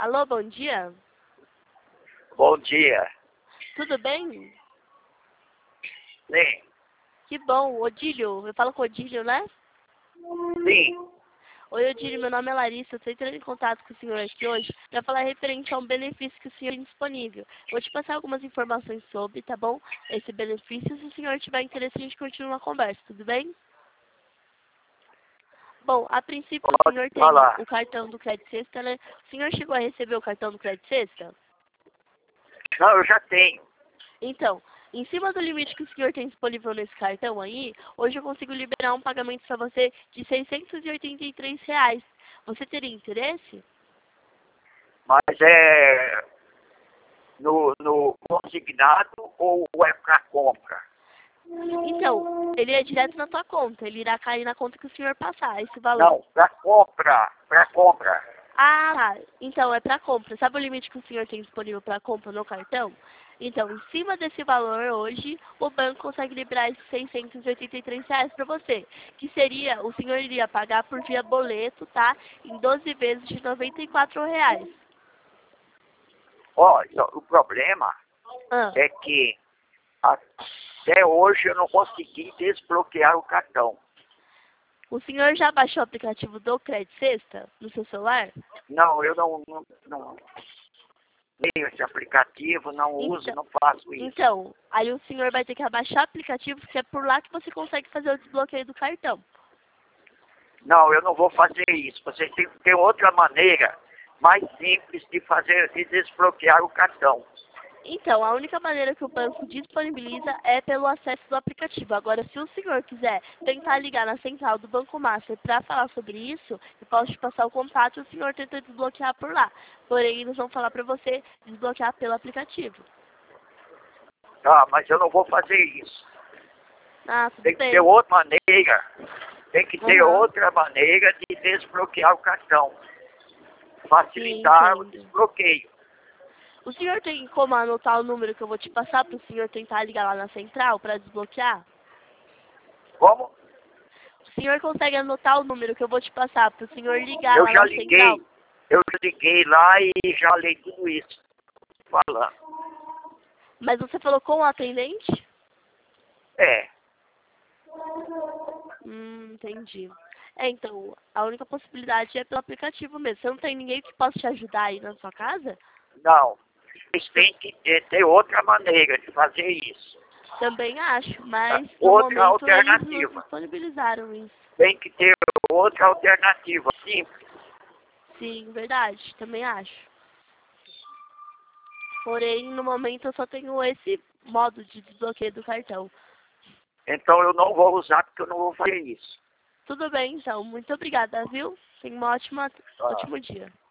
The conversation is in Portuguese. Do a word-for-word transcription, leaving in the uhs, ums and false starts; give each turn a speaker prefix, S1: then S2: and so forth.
S1: Alô, bom dia.
S2: Bom dia.
S1: Tudo bem?
S2: Sim.
S1: Que bom. Odílio, eu falo com o Odílio, né?
S2: Sim.
S1: Oi, Odílio, meu nome é Larissa. Eu estou entrando em contato com o senhor aqui hoje para falar referente a um benefício que o senhor tem disponível. Vou te passar algumas informações sobre, tá bom? Esse benefício. Se o senhor tiver interesse, a gente continua a conversa, tudo bem? Bom, a princípio o
S2: Pode
S1: senhor tem
S2: falar.
S1: o cartão do Crédito Sexta, né? O senhor chegou a receber o cartão do Crédito Sexta?
S2: Não, eu já tenho.
S1: Então, em cima do limite que o senhor tem disponível nesse cartão aí, hoje eu consigo liberar um pagamento para você de seiscentos e oitenta e três reais. Você teria interesse?
S2: Mas é no, no consignado ou é para compra?
S1: Então, ele é direto na sua conta. Ele irá cair na conta que o senhor passar, esse valor.
S2: Não, para compra. Para compra.
S1: Ah, tá. Então, é para compra. Sabe o limite que o senhor tem disponível para compra no cartão? Então, em cima desse valor hoje, o banco consegue liberar esses seiscentos e oitenta e três reais para você. Que seria, o senhor iria pagar por via boleto, tá? Em doze vezes de noventa e quatro reais.
S2: Olha, o problema
S1: Ah,
S2: é que até hoje eu não consegui desbloquear o cartão.
S1: o senhor já baixou o aplicativo do Crédito Sexta no seu celular?
S2: Não, eu não, não, não tenho esse aplicativo, não uso,
S1: Então,
S2: não faço isso.
S1: então, aí o senhor vai ter que abaixar o aplicativo, porque é por lá que você consegue fazer o desbloqueio do cartão.
S2: Não, eu não vou fazer isso. Vocês têm que ter outra maneira mais simples de fazer, de desbloquear o cartão.
S1: Então, a única maneira que o banco disponibiliza é pelo acesso do aplicativo. Agora, se o senhor quiser tentar ligar na central do Banco Master para falar sobre isso, eu posso te passar o contato e o senhor tenta desbloquear por lá. Porém, eles vão falar para você desbloquear pelo aplicativo.
S2: Tá, mas eu não vou fazer isso.
S1: Ah, tudo
S2: Tem que
S1: bem.
S2: ter outra maneira. Tem que ter
S1: Aham.
S2: outra maneira de desbloquear o cartão.
S1: Sim,
S2: Facilitar o
S1: entendo.
S2: desbloqueio.
S1: O senhor tem como anotar o número que eu vou te passar para o senhor tentar ligar lá na central para desbloquear?
S2: Como?
S1: O senhor consegue anotar o número que eu vou te passar para o senhor ligar
S2: Eu
S1: lá
S2: já
S1: na central?
S2: liguei. Eu já liguei lá e já li tudo isso. Falando.
S1: Mas você falou com o atendente?
S2: É.
S1: Hum, entendi. É, então, a única possibilidade é pelo aplicativo mesmo. Você não tem ninguém que possa te ajudar aí na sua casa?
S2: Não. Vocês têm que ter, ter outra maneira de fazer isso.
S1: Também acho, mas no
S2: Outra
S1: momento eles não
S2: alternativa.
S1: disponibilizaram isso.
S2: Tem que ter outra alternativa. Simples.
S1: Sim, verdade, também acho. Porém, no momento eu só tenho esse modo de desbloqueio do cartão.
S2: Então eu não vou usar porque eu não vou fazer isso.
S1: Tudo bem, então. Muito obrigada, viu? Tenha um ótimo,
S2: Tá.
S1: ótimo dia.